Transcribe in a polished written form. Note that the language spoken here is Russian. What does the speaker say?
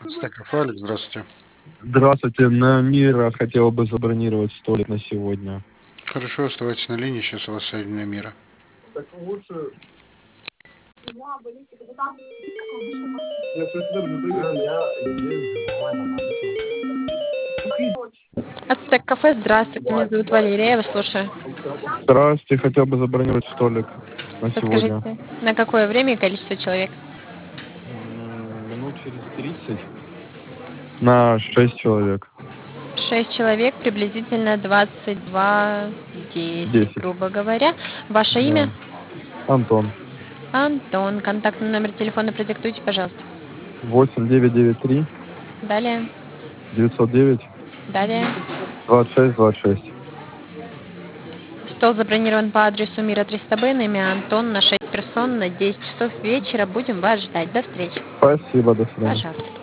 Ацтеков Алекс, здравствуйте. Здравствуйте, на Мира хотел бы забронировать столик на сегодня. Хорошо, оставайтесь на линии, сейчас у вас соединение мира. Так лучше... Ацтек кафе, здравствуйте, меня зовут Валерия, я вас слушаю. Здравствуйте, хотел бы забронировать столик на сегодня. Подскажите, на какое время и количество человек? Минут через 30 на 6 человек. 6 человек, приблизительно 22:10, 10. грубо говоря. Ваше Да. имя? Антон. Антон. Контактный номер телефона продиктуйте, пожалуйста. 8993 Далее. 909 Далее. 2626. Стол забронирован по адресу Мира 300Б, на имя Антон, на 6 персон, на 10 часов вечера. Будем вас ждать. До встречи. Спасибо, до свидания. Пожалуйста.